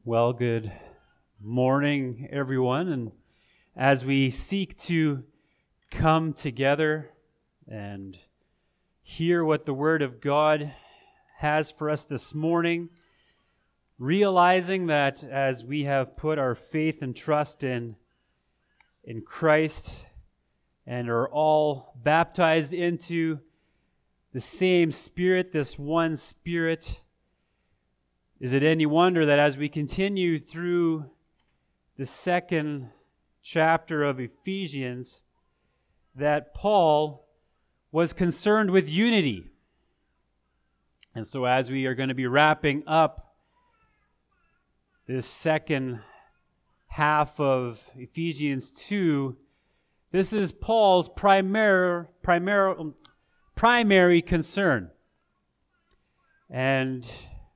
Well, good morning, everyone. And as we seek to come together and hear what the Word of God has for us this morning, realizing that as we have put our faith and trust in Christ and are all baptized into the same Spirit, this one Spirit, is it any wonder that as we continue through the second chapter of Ephesians, that Paul was concerned with unity? And so as we are going to be wrapping up this second half of Ephesians 2, this is Paul's primary concern. And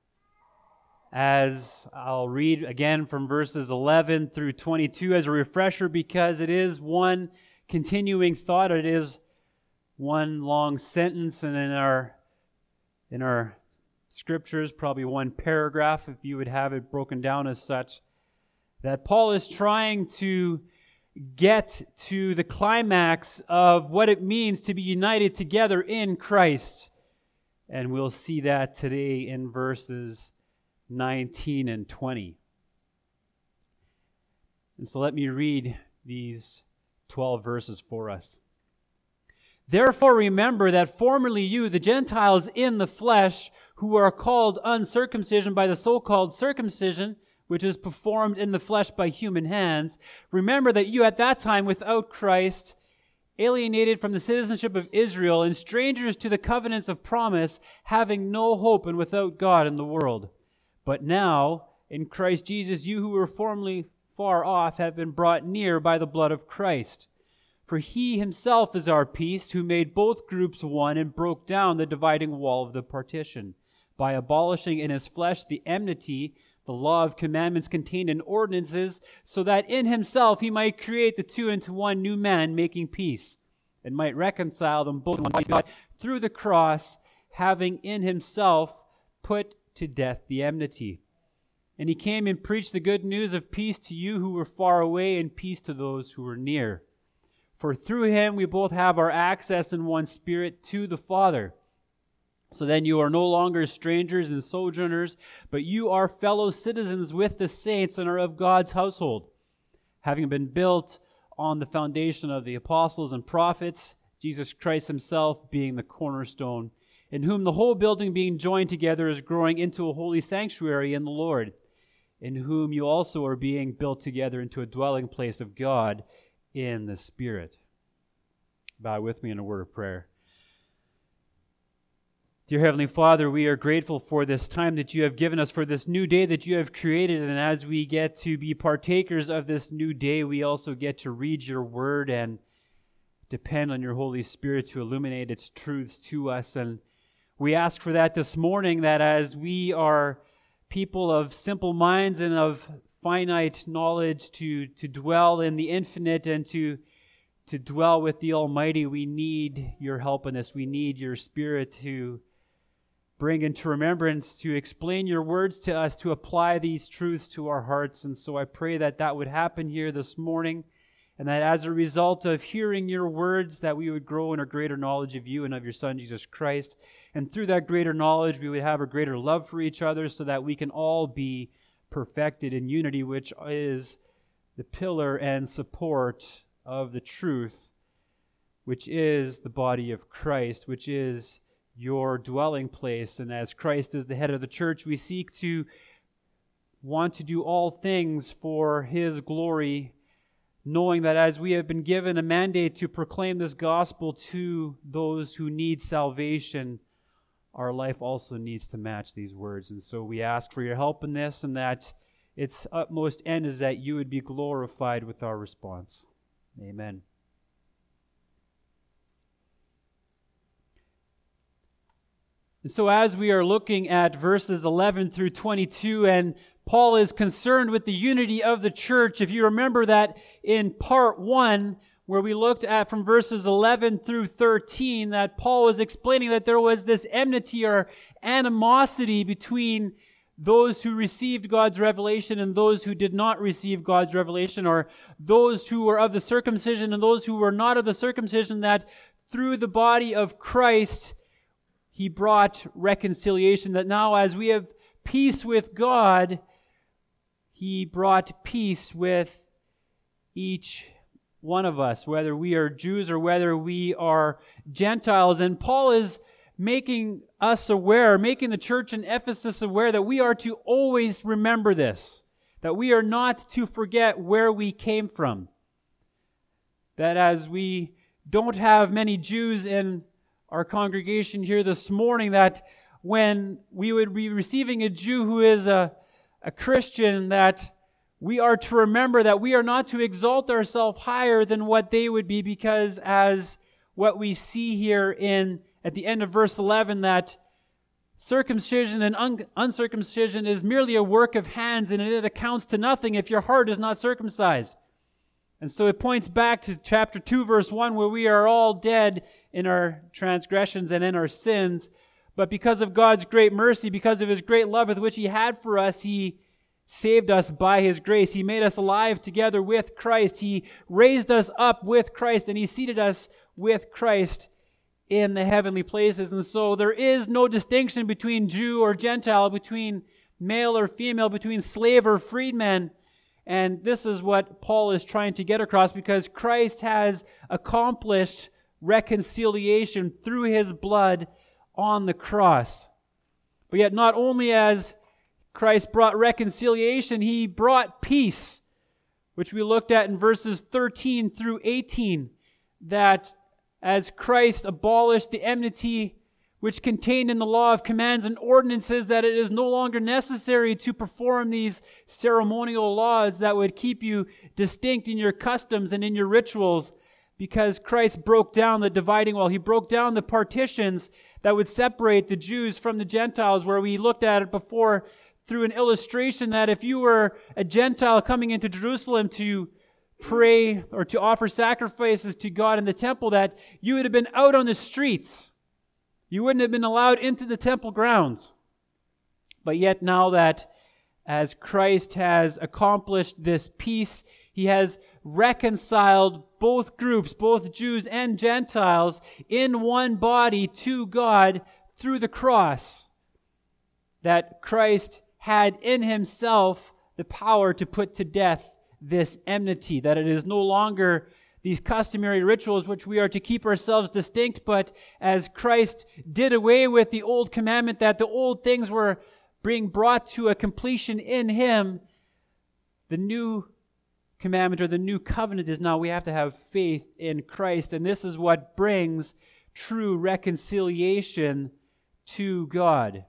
as I'll read again from verses 11 through 22 as a refresher, because it is one continuing thought, it is one long sentence, and in our scriptures, probably one paragraph, if you would have it broken down as such, that Paul is trying to get to the climax of what it means to be united together in Christ. And we'll see that today in verses 19 and 20. And so let me read these 12 verses for us. Therefore remember that formerly you, the Gentiles in the flesh, who are called uncircumcision by the so-called circumcision, which is performed in the flesh by human hands, remember that you at that time without Christ, alienated from the citizenship of Israel and strangers to the covenants of promise, having no hope and without God in the world. But now, in Christ Jesus, you who were formerly far off have been brought near by the blood of Christ. For he himself is our peace, who made both groups one and broke down the dividing wall of the partition, by abolishing in his flesh the enmity, the law of commandments contained in ordinances, so that in himself he might create the two into one new man, making peace, and might reconcile them both in one body to God through the cross, having in himself put to death the enmity. And he came and preached the good news of peace to you who were far away, and peace to those who were near. For through him we both have our access in one Spirit to the Father. So then you are no longer strangers and sojourners, but you are fellow citizens with the saints and are of God's household, having been built on the foundation of the apostles and prophets, Jesus Christ himself being the cornerstone, in whom the whole building being joined together is growing into a holy sanctuary in the Lord, in whom you also are being built together into a dwelling place of God in the Spirit. Bow with me in a word of prayer. Dear Heavenly Father, we are grateful for this time that you have given us, for this new day that you have created, and as we get to be partakers of this new day, we also get to read your word and depend on your Holy Spirit to illuminate its truths to us. And we ask for that this morning, that as we are people of simple minds and of finite knowledge to dwell in the infinite and to dwell with the Almighty, we need your help in this. We need your Spirit to bring into remembrance, to explain your words to us, to apply these truths to our hearts. And so I pray that that would happen here this morning, and that as a result of hearing your words, that we would grow in a greater knowledge of you and of your Son, Jesus Christ. And through that greater knowledge, we would have a greater love for each other so that we can all be perfected in unity, which is the pillar and support of the truth, which is the body of Christ, which is your dwelling place. And as Christ is the head of the church, we seek to want to do all things for his glory, knowing that as we have been given a mandate to proclaim this gospel to those who need salvation, our life also needs to match these words. And so we ask for your help in this, and that its utmost end is that you would be glorified with our response. Amen. And so as we are looking at verses 11 through 22, and Paul is concerned with the unity of the church, if you remember that in part 1, where we looked at from verses 11 through 13, that Paul was explaining that there was this enmity or animosity between those who received God's revelation and those who did not receive God's revelation, or those who were of the circumcision and those who were not of the circumcision, that through the body of Christ, He brought reconciliation, that now as we have peace with God, He brought peace with each one of us, whether we are Jews or whether we are Gentiles. And Paul is making us aware, making the church in Ephesus aware that we are to always remember this, that we are not to forget where we came from. That as we don't have many Jews in our congregation here this morning, that when we would be receiving a Jew who is a Christian, that we are to remember that we are not to exalt ourselves higher than what they would be, because as what we see here at the end of verse 11, that circumcision and uncircumcision is merely a work of hands, and it accounts to nothing if your heart is not circumcised. And so it points back to chapter 2, verse 1, where we are all dead in our transgressions and in our sins. But because of God's great mercy, because of His great love with which He had for us, He saved us by His grace. He made us alive together with Christ. He raised us up with Christ, and He seated us with Christ in the heavenly places. And so there is no distinction between Jew or Gentile, between male or female, between slave or freedman. And this is what Paul is trying to get across, because Christ has accomplished reconciliation through His blood on the cross. But yet not only as Christ brought reconciliation, He brought peace, which we looked at in verses 13 through 18, that as Christ abolished the enmity which contained in the law of commands and ordinances, that it is no longer necessary to perform these ceremonial laws that would keep you distinct in your customs and in your rituals, because Christ broke down the dividing wall. He broke down the partitions that would separate the Jews from the Gentiles, where we looked at it before through an illustration that if you were a Gentile coming into Jerusalem to pray or to offer sacrifices to God in the temple, that you would have been out on the streets. You wouldn't have been allowed into the temple grounds. But yet now that as Christ has accomplished this peace, He has reconciled both groups, both Jews and Gentiles, in one body to God through the cross. That Christ had in Himself the power to put to death this enmity, that it is no longer these customary rituals which we are to keep ourselves distinct, but as Christ did away with the old commandment, that the old things were being brought to a completion in Him, the new commandment or the new covenant is now we have to have faith in Christ, and this is what brings true reconciliation to God.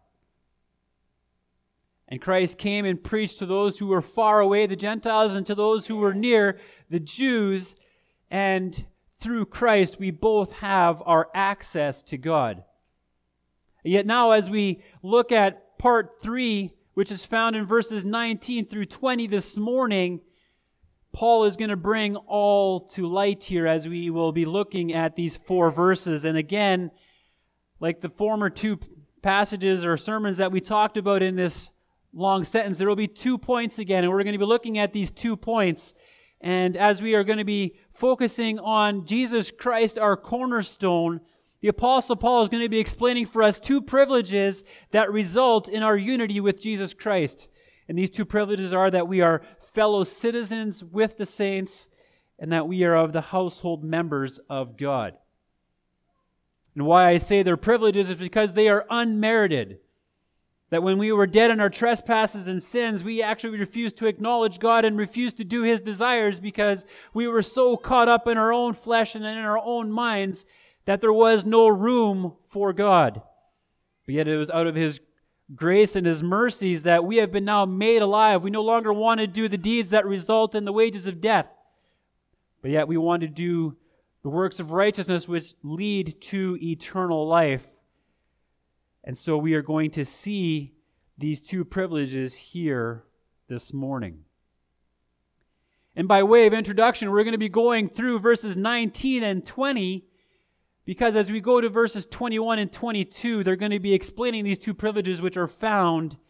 And Christ came and preached to those who were far away, the Gentiles, and to those who were near, the Jews. And through Christ, we both have our access to God. Yet now, as we look at part 3, which is found in verses 19 through 20 this morning, Paul is going to bring all to light here as we will be looking at these 4 verses. And again, like the former 2 passages or sermons that we talked about in this long sentence, there will be 2 points again, and we're going to be looking at these 2 points. And as we are going to be focusing on Jesus Christ, our cornerstone, the Apostle Paul is going to be explaining for us 2 privileges that result in our unity with Jesus Christ. And these 2 privileges are that we are fellow citizens with the saints, and that we are of the household members of God. And why I say they're privileges is because they are unmerited. That when we were dead in our trespasses and sins, we actually refused to acknowledge God and refused to do His desires because we were so caught up in our own flesh and in our own minds that there was no room for God. But yet it was out of His grace and His mercies that we have been now made alive. We no longer want to do the deeds that result in the wages of death, but yet we want to do the works of righteousness which lead to eternal life. And so we are going to see these 2 privileges here this morning. And by way of introduction, we're going to be going through verses 19 and 20, because as we go to verses 21 and 22, they're going to be explaining these 2 privileges which are found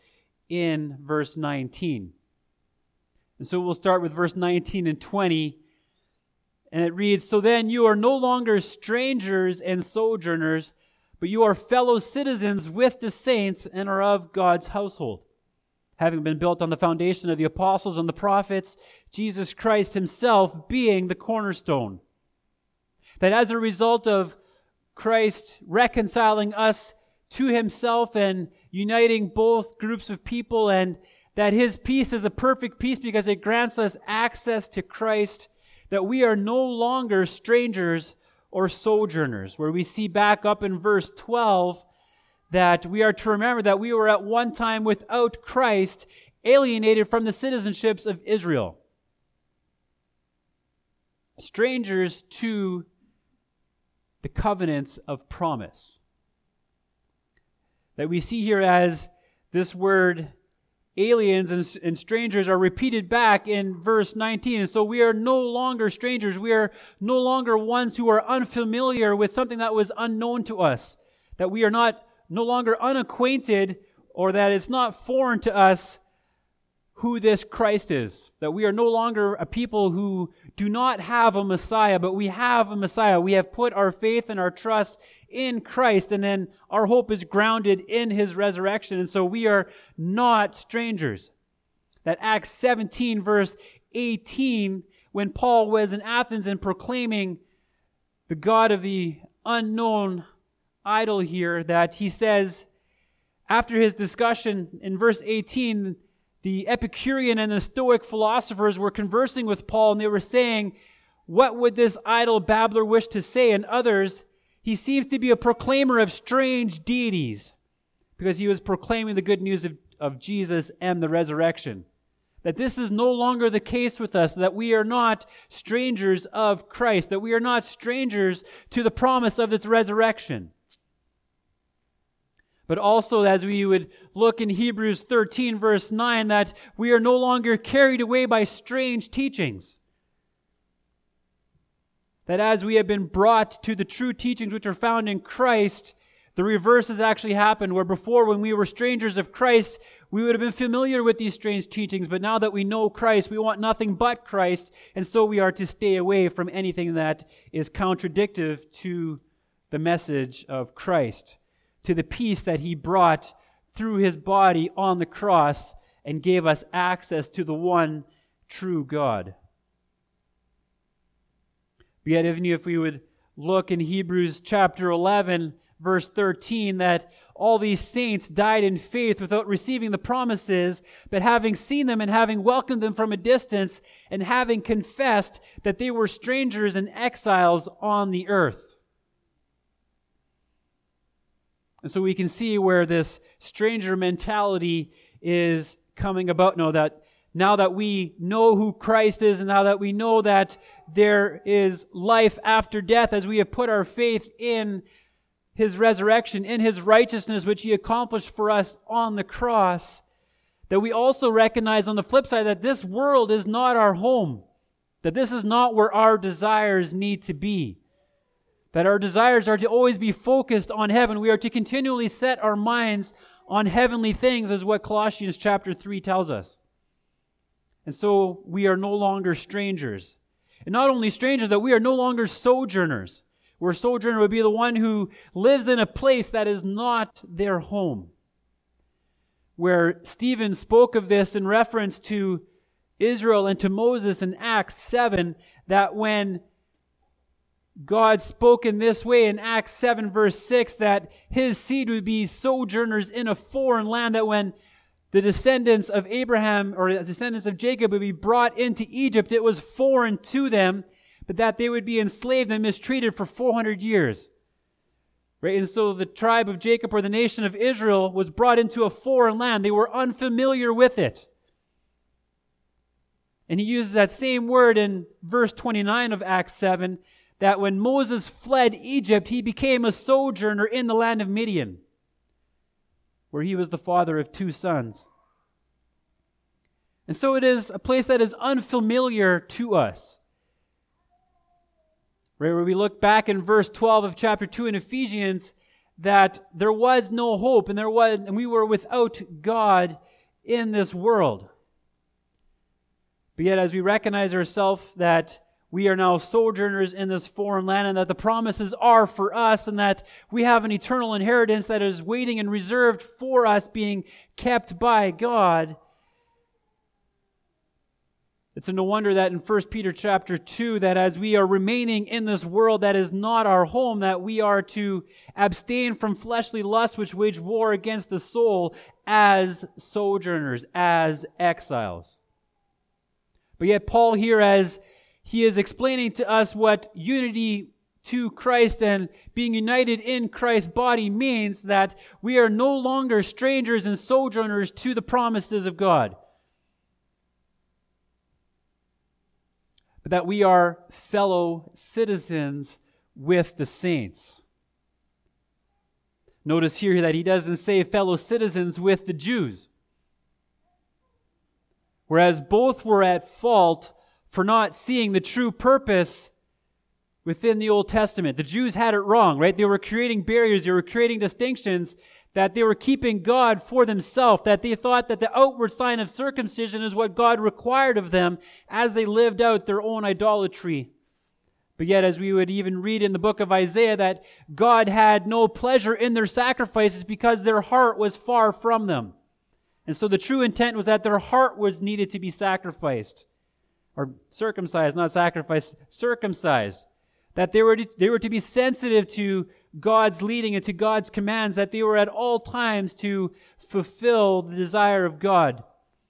in verse 19. And so we'll start with verse 19 and 20. And it reads, "So then you are no longer strangers and sojourners, but you are fellow citizens with the saints and are of God's household, having been built on the foundation of the apostles and the prophets, Jesus Christ himself being the cornerstone. That as a result of Christ reconciling us to himself and uniting both groups of people, and that his peace is a perfect peace because it grants us access to Christ, that we are no longer strangers or sojourners," where we see back up in verse 12 that we are to remember that we were at one time without Christ, alienated from the citizenships of Israel. Strangers to the covenants of promise. That we see here as this word aliens and strangers are repeated back in verse 19. And so we are no longer strangers. We are no longer ones who are unfamiliar with something that was unknown to us. That we are no longer unacquainted, or that it's not foreign to us who this Christ is. That we are no longer a people who do not have a Messiah, but we have a Messiah. We have put our faith and our trust in Christ, and then our hope is grounded in his resurrection. And so we are not strangers. That Acts 17 verse 18, when Paul was in Athens and proclaiming the God of the unknown idol here, that he says, after his discussion in verse 18, the Epicurean and the Stoic philosophers were conversing with Paul, and they were saying, "What would this idle babbler wish to say?" And others, "He seems to be a proclaimer of strange deities," because he was proclaiming the good news of Jesus and the resurrection. That this is no longer the case with us, that we are not strangers of Christ, that we are not strangers to the promise of its resurrection. But also, as we would look in Hebrews 13 verse 9, that we are no longer carried away by strange teachings. That as we have been brought to the true teachings which are found in Christ, the reverse has actually happened, where before, when we were strangers of Christ, we would have been familiar with these strange teachings, but now that we know Christ, we want nothing but Christ, and so we are to stay away from anything that is contradictive to the message of Christ, to the peace that he brought through his body on the cross and gave us access to the one true God. But yet, even if we would look in Hebrews chapter 11, verse 13, that all these saints died in faith without receiving the promises, but having seen them and having welcomed them from a distance, and having confessed that they were strangers and exiles on the earth. And so we can see where this stranger mentality is coming about now that we know who Christ is, and now that we know that there is life after death, as we have put our faith in his resurrection, in his righteousness, which he accomplished for us on the cross, that we also recognize on the flip side that this world is not our home, that this is not where our desires need to be. That our desires are to always be focused on heaven. We are to continually set our minds on heavenly things, is what Colossians chapter 3 tells us. And so we are no longer strangers. And not only strangers, that we are no longer sojourners. Where a sojourner would be the one who lives in a place that is not their home. Where Stephen spoke of this in reference to Israel and to Moses in Acts 7, that when God spoke in this way in Acts 7 verse 6, that his seed would be sojourners in a foreign land, that when the descendants of Abraham or the descendants of Jacob would be brought into Egypt, it was foreign to them, but that they would be enslaved and mistreated for 400 years. Right? And so the tribe of Jacob, or the nation of Israel, was brought into a foreign land. They were unfamiliar with it. And he uses that same word in verse 29 of Acts 7, that when Moses fled Egypt, he became a sojourner in the land of Midian, where he was the father of 2 sons. And so it is a place that is unfamiliar to us. Right, where we look back in verse 12 of chapter 2 in Ephesians, that there was no hope, and we were without God in this world. But yet, as we recognize ourselves that we are now sojourners in this foreign land, and that the promises are for us, and that we have an eternal inheritance that is waiting and reserved for us, being kept by God, it's no wonder that in 1 Peter chapter 2, that as we are remaining in this world that is not our home, that we are to abstain from fleshly lusts which wage war against the soul as sojourners, as exiles. But yet Paul here, as he is explaining to us what unity to Christ and being united in Christ's body means, that we are no longer strangers and sojourners to the promises of God, but that we are fellow citizens with the saints. Notice here that he doesn't say fellow citizens with the Jews, whereas both were at fault for not seeing the true purpose within the Old Testament. The Jews had it wrong, right? They were creating barriers, they were creating distinctions, that they were keeping God for themselves, that they thought that the outward sign of circumcision is what God required of them as they lived out their own idolatry. But yet, as we would even read in the book of Isaiah, that God had no pleasure in their sacrifices because their heart was far from them. And so the true intent was that their heart was needed to be sacrificed. Or circumcised, not sacrificed, circumcised. That they were to be sensitive to God's leading and to God's commands, that they were at all times to fulfill the desire of God.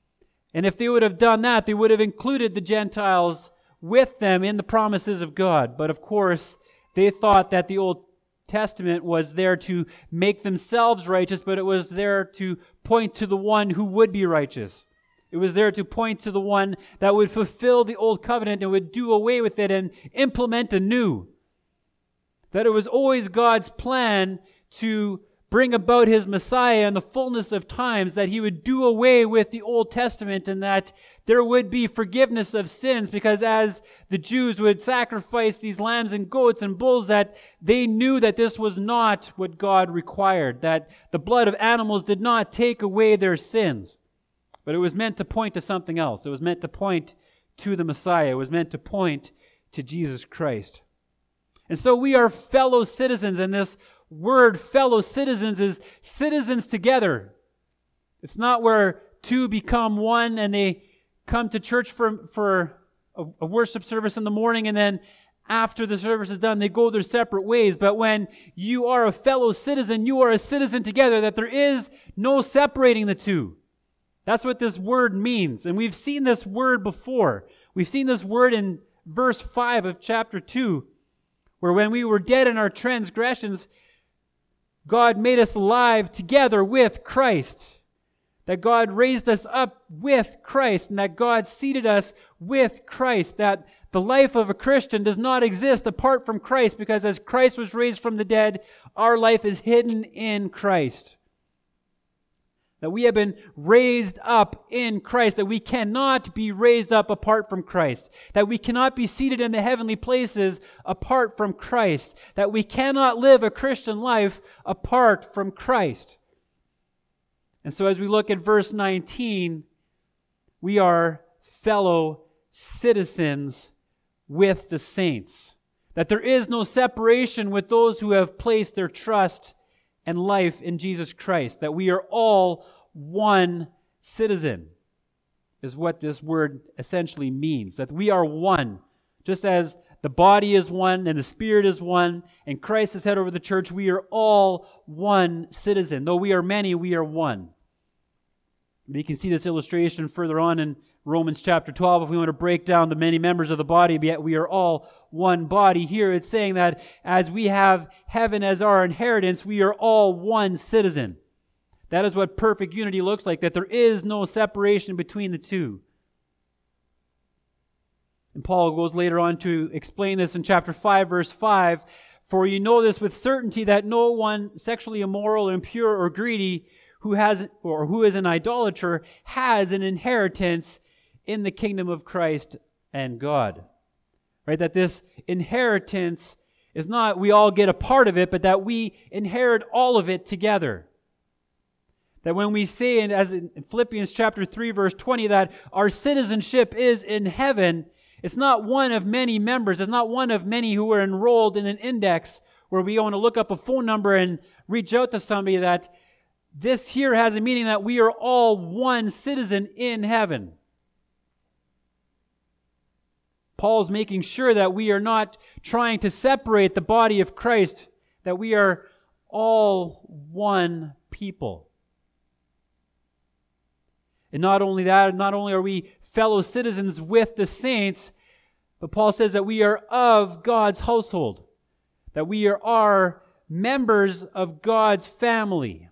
And if they would have done that, they would have included the Gentiles with them in the promises of God. But of course, they thought that the Old Testament was there to make themselves righteous, but it was there to point to the one who would be righteous. It was there to point to the one that would fulfill the old covenant and would do away with it and implement a new. That it was always God's plan to bring about his Messiah in the fullness of times, that he would do away with the Old Testament and that there would be forgiveness of sins, because as the Jews would sacrifice these lambs and goats and bulls, that they knew that this was not what God required, that the blood of animals did not take away their sins. But it was meant to point to something else. It was meant to point to the Messiah. It was meant to point to Jesus Christ. And so we are fellow citizens, and this word fellow citizens is citizens together. It's not where two become one and they come to church for a worship service in the morning, and then after the service is done, they go their separate ways. But when you are a fellow citizen, you are a citizen together, that there is no separating the two. That's what this word means. And we've seen this word before. We've seen this word in verse 5 of chapter 2, where when we were dead in our transgressions, God made us alive together with Christ. That God raised us up with Christ, and that God seated us with Christ. That the life of a Christian does not exist apart from Christ, because as Christ was raised from the dead, our life is hidden in Christ. That we have been raised up in Christ, that we cannot be raised up apart from Christ, that we cannot be seated in the heavenly places apart from Christ, that we cannot live a Christian life apart from Christ. And so as we look at verse 19, we are fellow citizens with the saints, that there is no separation with those who have placed their trust and life in Jesus Christ, that we are all one citizen, is what this word essentially means, that we are one. Just as the body is one and the Spirit is one and Christ is head over the church, we are all one citizen. Though we are many, we are one. You can see this illustration further on in Romans chapter 12 if we want to break down the many members of the body, but yet we are all one body. Here it's saying that as we have heaven as our inheritance, we are all one citizen. That is what perfect unity looks like, that there is no separation between the two. And Paul goes later on to explain this in chapter 5, verse 5. For you know this with certainty, that no one sexually immoral, impure, or greedy who is an idolater has an inheritance in the kingdom of Christ and God. Right? That this inheritance is not we all get a part of it, but that we inherit all of it together. That when we say, and as in Philippians chapter 3, verse 20, that our citizenship is in heaven, it's not one of many members. It's not one of many who are enrolled in an index where we want to look up a phone number and reach out to somebody. That this here has a meaning that we are all one citizen in heaven. Paul's making sure that we are not trying to separate the body of Christ, that we are all one people. And not only that, not only are we fellow citizens with the saints, but Paul says that we are of God's household, that we are members of God's family,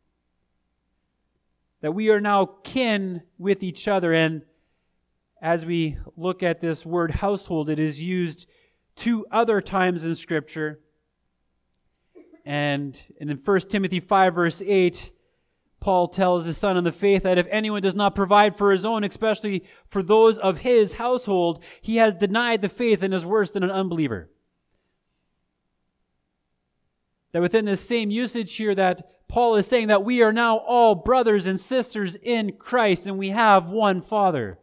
that we are now kin with each other. And as we look at this word household, it is used 2 other times in Scripture. And in 1 Timothy 5, verse 8, Paul tells his son in the faith that if anyone does not provide for his own, especially for those of his household, he has denied the faith and is worse than an unbeliever. That within this same usage here, that Paul is saying that we are now all brothers and sisters in Christ, and we have one Father.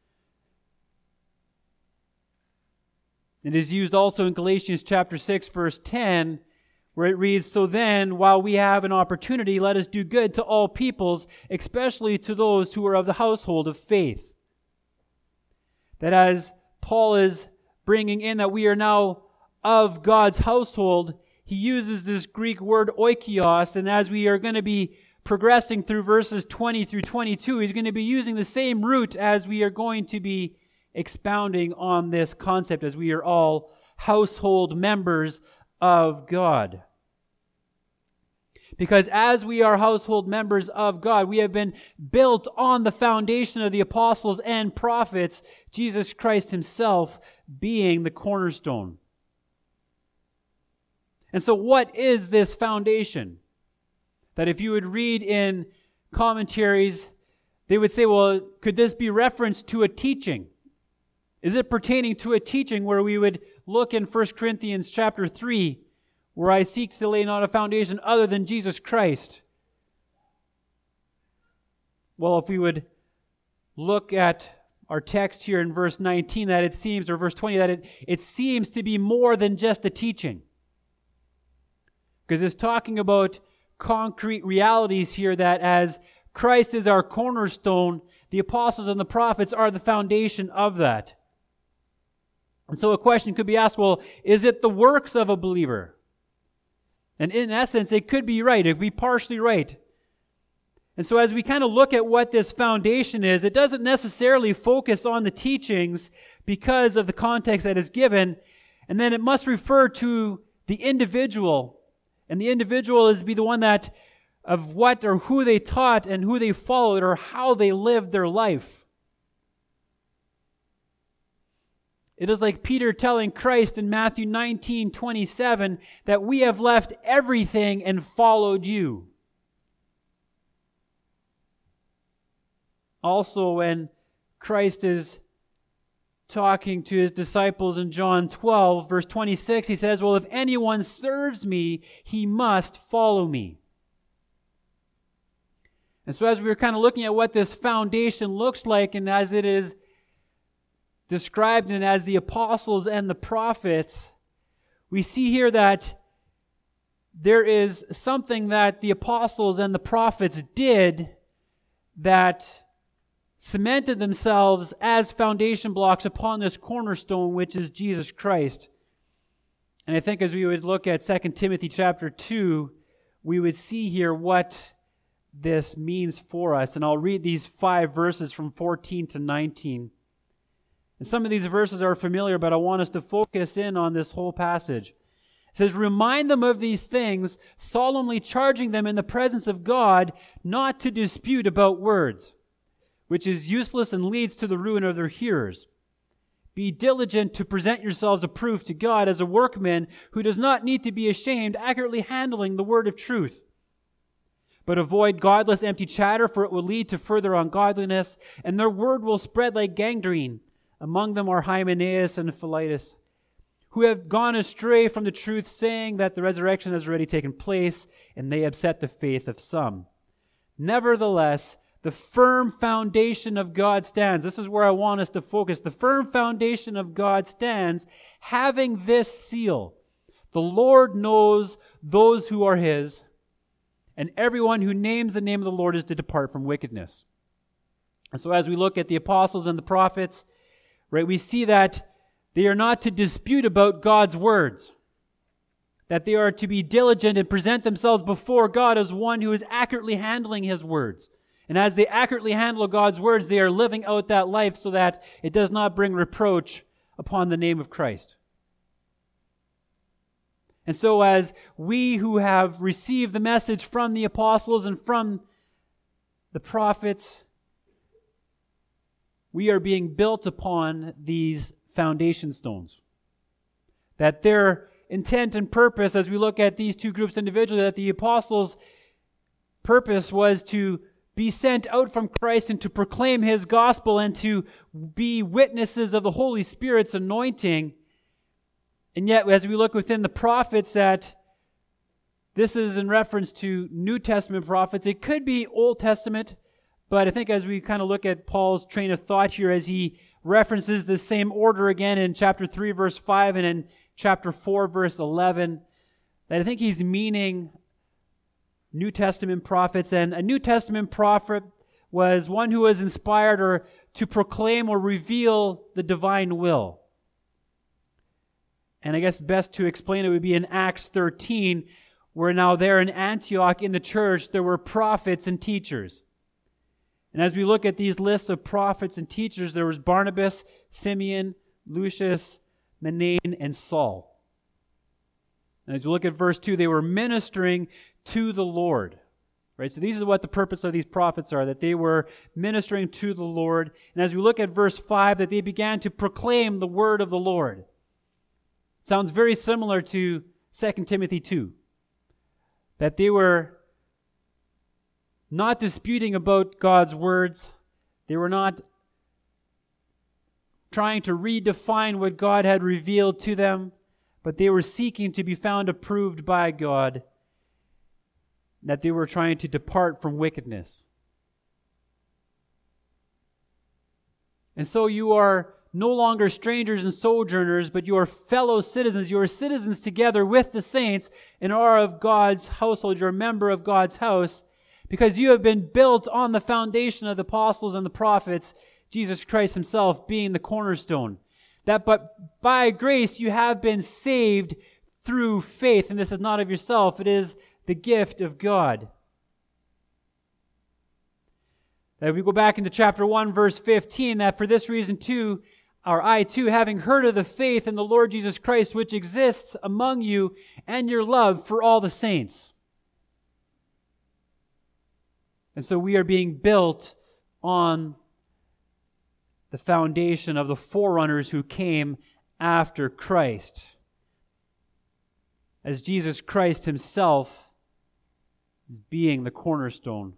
It is used also in Galatians chapter 6, verse 10, where it reads, "So then, while we have an opportunity, let us do good to all peoples, especially to those who are of the household of faith." That as Paul is bringing in that we are now of God's household, he uses this Greek word oikios, and as we are going to be progressing through verses 20 through 22, he's going to be using the same root as we are going to be expounding on this concept, as we are all household members of God. Because as we are household members of God, we have been built on the foundation of the apostles and prophets, Jesus Christ himself being the cornerstone. And so what is this foundation? That if you would read in commentaries, they would say, well, could this be referenced to a teaching? Is it pertaining to a teaching where we would look in 1 Corinthians chapter 3, where I seek to lay not a foundation other than Jesus Christ? Well, if we would look at our text here in verse 19, that it seems, or verse 20, that it seems to be more than just a teaching. Because it's talking about concrete realities here, that as Christ is our cornerstone, the apostles and the prophets are the foundation of that. And so a question could be asked, well, is it the works of a believer? And in essence, it could be right. It could be partially right. And so as we kind of look at what this foundation is, it doesn't necessarily focus on the teachings because of the context that is given. And then it must refer to the individual. And the individual is to be the one that of what or who they taught and who they followed or how they lived their life. It is like Peter telling Christ in Matthew 19:27 that we have left everything and followed you. Also, when Christ is talking to his disciples in John 12, verse 26, he says, well, if anyone serves me, he must follow me. And so as we were kind of looking at what this foundation looks like, and as it is described and as the apostles and the prophets, we see here that there is something that the apostles and the prophets did that cemented themselves as foundation blocks upon this cornerstone, which is Jesus Christ. And I think as we would look at 2 Timothy chapter 2, we would see here what this means for us. And I'll read these 5 verses from 14 to 19. And some of these verses are familiar, but I want us to focus in on this whole passage. It says, remind them of these things, solemnly charging them in the presence of God not to dispute about words, which is useless and leads to the ruin of their hearers. Be diligent to present yourselves approved to God as a workman who does not need to be ashamed, accurately handling the word of truth. But avoid godless empty chatter, for it will lead to further ungodliness, and their word will spread like gangrene. Among them are Hymenaeus and Philetus, who have gone astray from the truth, saying that the resurrection has already taken place, and they upset the faith of some. Nevertheless, the firm foundation of God stands. This is where I want us to focus. The firm foundation of God stands, having this seal. The Lord knows those who are his, and everyone who names the name of the Lord is to depart from wickedness. And so as we look at the apostles and the prophets, right, we see that they are not to dispute about God's words, that they are to be diligent and present themselves before God as one who is accurately handling his words. And as they accurately handle God's words, they are living out that life so that it does not bring reproach upon the name of Christ. And so as we who have received the message from the apostles and from the prophets, we are being built upon these foundation stones. That their intent and purpose, as we look at these two groups individually, that the apostles' purpose was to be sent out from Christ and to proclaim his gospel and to be witnesses of the Holy Spirit's anointing. And yet, as we look within the prophets, that this is in reference to New Testament prophets. It could be Old Testament, but I think as we kind of look at Paul's train of thought here, as he references the same order again in chapter 3, verse 5, and in chapter 4, verse 11, that I think he's meaning New Testament prophets. And a New Testament prophet was one who was inspired or to proclaim or reveal the divine will. And I guess best to explain it would be in Acts 13, where now there in Antioch in the church, there were prophets and teachers. And as we look at these lists of prophets and teachers, there was Barnabas, Simeon, Lucius, Manaen, and Saul. And as we look at verse 2, they were ministering to the Lord. Right? So these are what the purpose of these prophets are, that they were ministering to the Lord. And as we look at verse 5, that they began to proclaim the word of the Lord. It sounds very similar to 2 Timothy 2. That they were not disputing about God's words. They were not trying to redefine what God had revealed to them, but they were seeking to be found approved by God, that they were trying to depart from wickedness. And so you are no longer strangers and sojourners, but you are fellow citizens. You are citizens together with the saints and are of God's household. You're a member of God's house, because you have been built on the foundation of the apostles and the prophets, Jesus Christ himself being the cornerstone. That but by grace you have been saved through faith, and this is not of yourself, it is the gift of God. That we go back into chapter 1, verse 15, that for this reason too, or I too, having heard of the faith in the Lord Jesus Christ, which exists among you, and your love for all the saints. And so we are being built on the foundation of the forerunners who came after Christ, as Jesus Christ himself is being the cornerstone.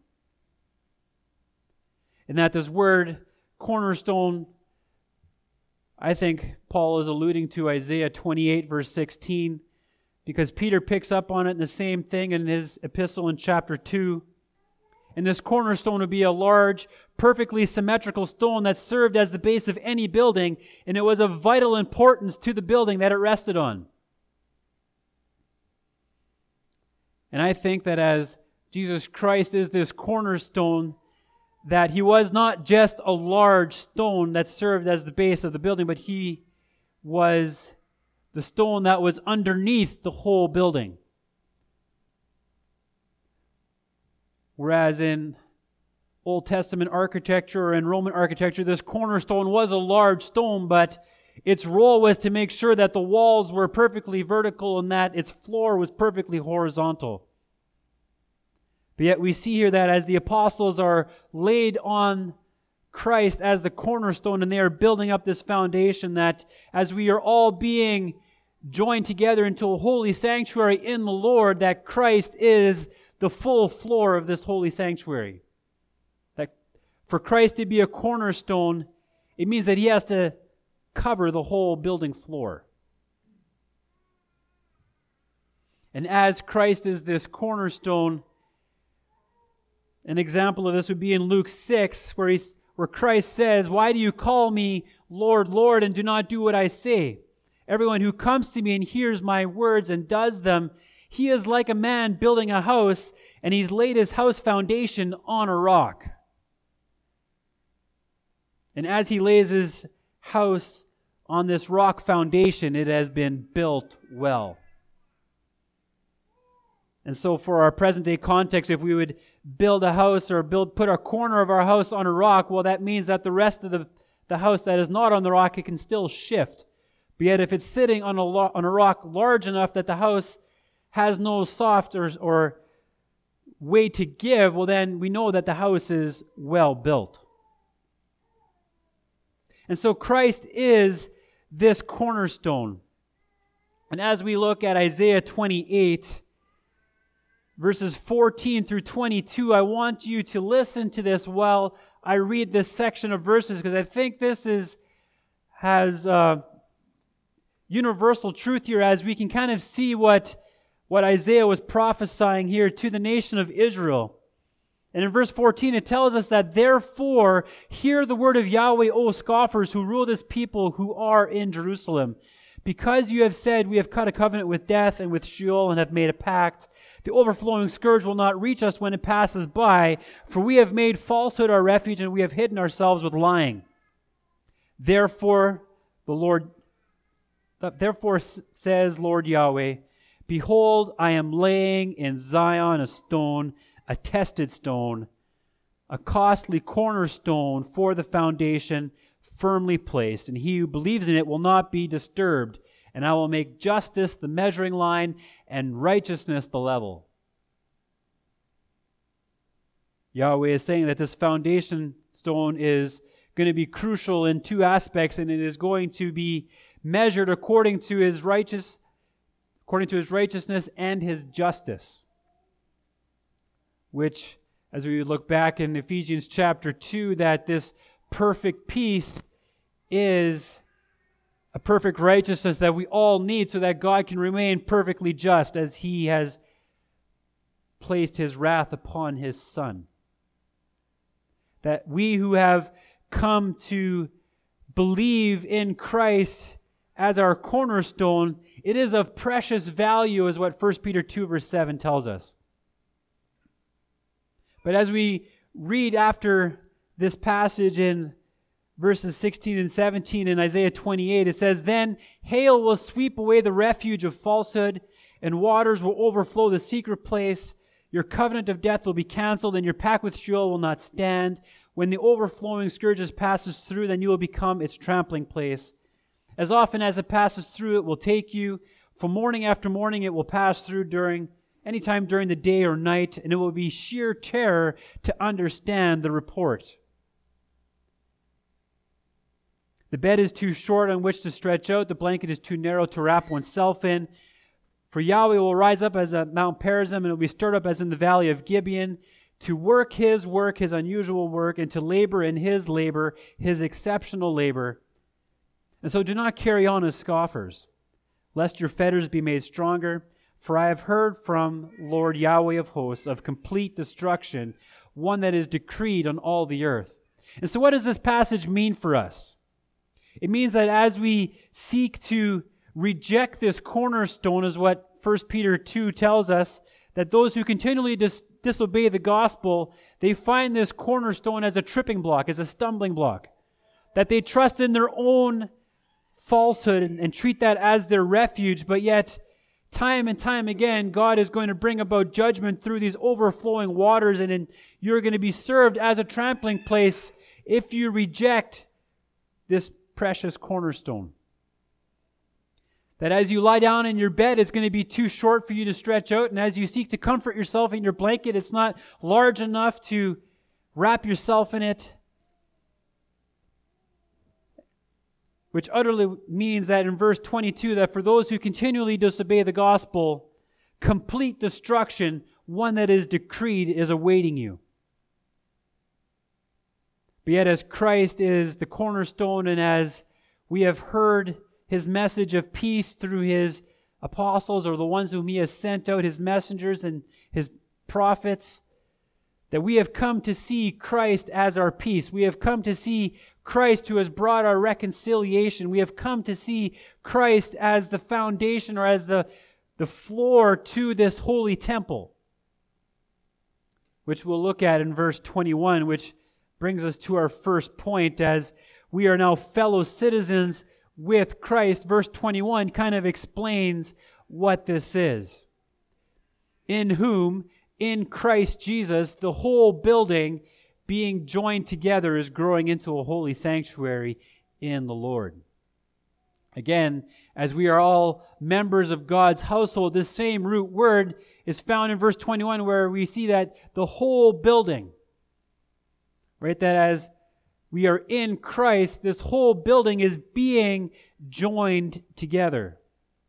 And that this word cornerstone, I think Paul is alluding to Isaiah 28, verse 16, because Peter picks up on it in the same thing in his epistle in chapter 2. And this cornerstone would be a large, perfectly symmetrical stone that served as the base of any building, and it was of vital importance to the building that it rested on. And I think that as Jesus Christ is this cornerstone, that he was not just a large stone that served as the base of the building, but he was the stone that was underneath the whole building. Whereas in Old Testament architecture or in Roman architecture, this cornerstone was a large stone, but its role was to make sure that the walls were perfectly vertical and that its floor was perfectly horizontal. But yet we see here that as the apostles are laid on Christ as the cornerstone and they are building up this foundation, that as we are all being joined together into a holy sanctuary in the Lord, that Christ is the full floor of this holy sanctuary. That for Christ to be a cornerstone, it means that he has to cover the whole building floor. And as Christ is this cornerstone, An example of this would be in Luke 6, where Christ says, "Why do you call me Lord, Lord, and do not do what I say? Everyone who comes to me and hears my words and does them, he is like a man building a house, and he's laid his house foundation on a rock. And as he lays his house on this rock foundation, it has been built well." And so for our present day context, if we would build a house or put a corner of our house on a rock, well, that means that the rest of the house that is not on the rock, it can still shift. But yet if it's sitting on a rock large enough that the house has no soft or weight to give, well, then we know that the house is well built. And so Christ is this cornerstone. And as we look at Isaiah 28, verses 14 through 22, I want you to listen to this while I read this section of verses, because I think this has universal truth here, as we can kind of see what Isaiah was prophesying here to the nation of Israel. And in verse 14, it tells us that, "Therefore, hear the word of Yahweh, O scoffers who rule this people who are in Jerusalem. Because you have said, we have cut a covenant with death and with Sheol and have made a pact, the overflowing scourge will not reach us when it passes by, for we have made falsehood our refuge and we have hidden ourselves with lying. Therefore says Lord Yahweh, behold, I am laying in Zion a stone, a tested stone, a costly cornerstone for the foundation, firmly placed, and he who believes in it will not be disturbed. And I will make justice the measuring line and righteousness the level." Yahweh is saying that this foundation stone is going to be crucial in two aspects, and it is going to be measured according to his righteousness and his justice. Which, as we look back in Ephesians chapter 2, that this perfect peace is a perfect righteousness that we all need so that God can remain perfectly just as he has placed his wrath upon his Son. That we who have come to believe in Christ as our cornerstone, it is of precious value, is what 1 Peter 2 verse 7 tells us. But as we read after this passage in verses 16 and 17 in Isaiah 28, it says, "Then hail will sweep away the refuge of falsehood, and waters will overflow the secret place. Your covenant of death will be canceled, and your pact with Sheol will not stand. When the overflowing scourges passes through, then you will become its trampling place. As often as it passes through, it will take you. For morning after morning it will pass through anytime during the day or night, and it will be sheer terror to understand the report. The bed is too short on which to stretch out. The blanket is too narrow to wrap oneself in. For Yahweh will rise up as at Mount Perazim, and it will be stirred up as in the valley of Gibeon, to work, his unusual work, and to labor in his labor, his exceptional labor. And so do not carry on as scoffers, lest your fetters be made stronger. For I have heard from Lord Yahweh of hosts of complete destruction, one that is decreed on all the earth." And so what does this passage mean for us? It means that as we seek to reject this cornerstone, is what 1 Peter 2 tells us, that those who continually disobey the gospel, they find this cornerstone as a tripping block, as a stumbling block. That they trust in their own falsehood and treat that as their refuge, but yet time and time again, God is going to bring about judgment through these overflowing waters, and you're going to be served as a trampling place if you reject this precious cornerstone. That as you lie down in your bed, it's going to be too short for you to stretch out, and as you seek to comfort yourself in your blanket, it's not large enough to wrap yourself in it. Which utterly means that in verse 22, that for those who continually disobey the gospel, complete destruction, one that is decreed, is awaiting you. But yet as Christ is the cornerstone, and as we have heard his message of peace through his apostles, or the ones whom he has sent out, his messengers and his prophets, That we have come to see Christ as our peace. We have come to see Christ who has brought our reconciliation. We have come to see Christ as the foundation or as the floor to this holy temple, which we'll look at in verse 21, which brings us to our first point as we are now fellow citizens with Christ. Verse 21 kind of explains what this is. In whom, in Christ Jesus, the whole building being joined together is growing into a holy sanctuary in the Lord. Again, as we are all members of God's household, this same root word is found in verse 21 where we see that the whole building, right, that as we are in Christ, this whole building is being joined together.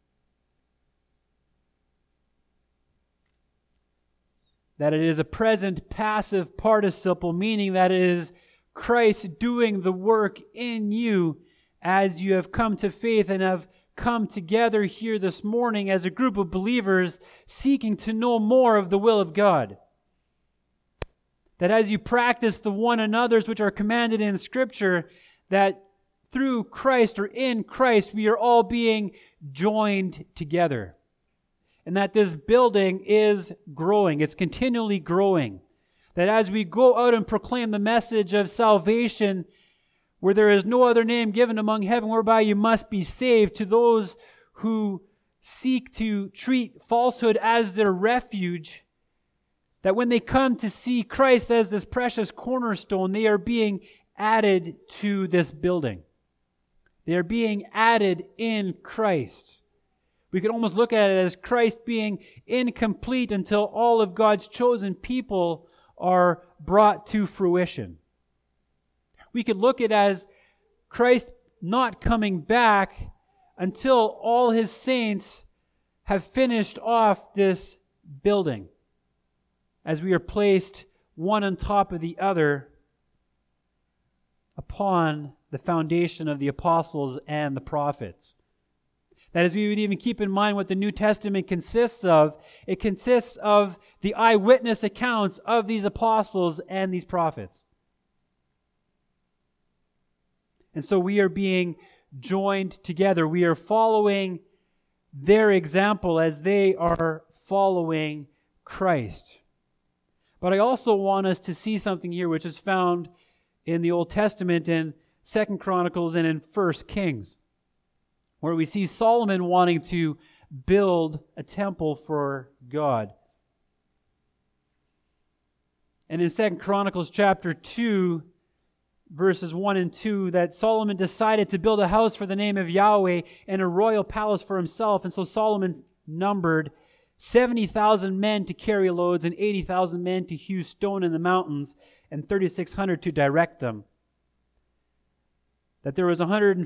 That it is a present passive participle, meaning that it is Christ doing the work in you as you have come to faith and have come together here this morning as a group of believers seeking to know more of the will of God. That as you practice the one another's which are commanded in Scripture, that through Christ or in Christ we are all being joined together. And that this building is growing. It's continually growing. That as we go out and proclaim the message of salvation, where there is no other name given among heaven whereby you must be saved, to those who seek to treat falsehood as their refuge, that when they come to see Christ as this precious cornerstone, they are being added to this building. They are being added in Christ. We could almost look at it as Christ being incomplete until all of God's chosen people are brought to fruition. We could look at it as Christ not coming back until all his saints have finished off this building, as we are placed one on top of the other upon the foundation of the apostles and the prophets. That as we would even keep in mind what the New Testament consists of, it consists of the eyewitness accounts of these apostles and these prophets. And so we are being joined together. We are following their example as they are following Christ. But I also want us to see something here which is found in the Old Testament in 2 Chronicles and in 1 Kings, where we see Solomon wanting to build a temple for God. And in 2 Chronicles chapter 2, verses 1 and 2, that Solomon decided to build a house for the name of Yahweh and a royal palace for himself. And so Solomon numbered 70,000 men to carry loads and 80,000 men to hew stone in the mountains and 3,600 to direct them. That there was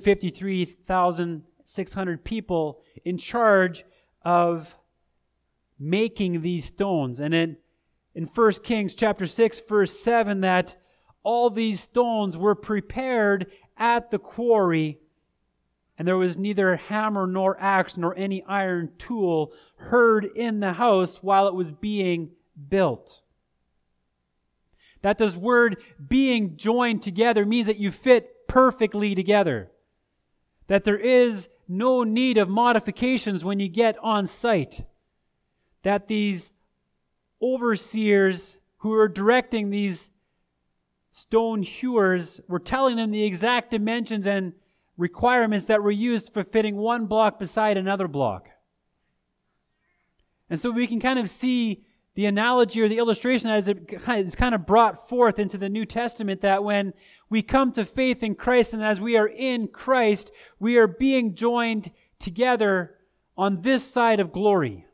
153,600 people in charge of making these stones. And in 1 Kings chapter 6, verse 7, that all these stones were prepared at the quarry, and there was neither hammer nor axe nor any iron tool heard in the house while it was being built. That this word being joined together means that you fit perfectly together. That there is no need of modifications when you get on site. That these overseers who are directing these stone hewers were telling them the exact dimensions and requirements that were used for fitting one block beside another block. And so we can kind of see the analogy or the illustration as it is kind of brought forth into the New Testament, that when we come to faith in Christ and as we are in Christ, we are being joined together on this side of glory.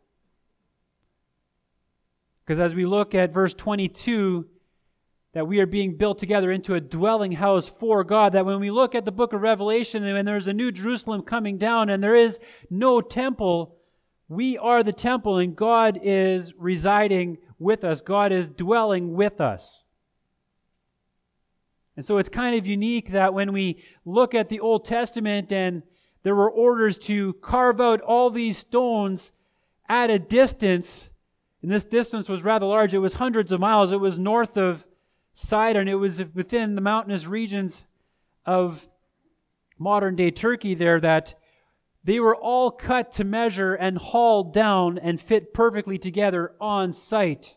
Because as we look at verse 22, that we are being built together into a dwelling house for God, that when we look at the book of Revelation and when there's a new Jerusalem coming down and there is no temple, we are the temple and God is residing with us. God is dwelling with us. And so it's kind of unique that when we look at the Old Testament and there were orders to carve out all these stones at a distance And this distance was rather large. It was hundreds of miles. It was north of Sidon. It was within the mountainous regions of modern-day Turkey there, that they were all cut to measure and hauled down and fit perfectly together on site.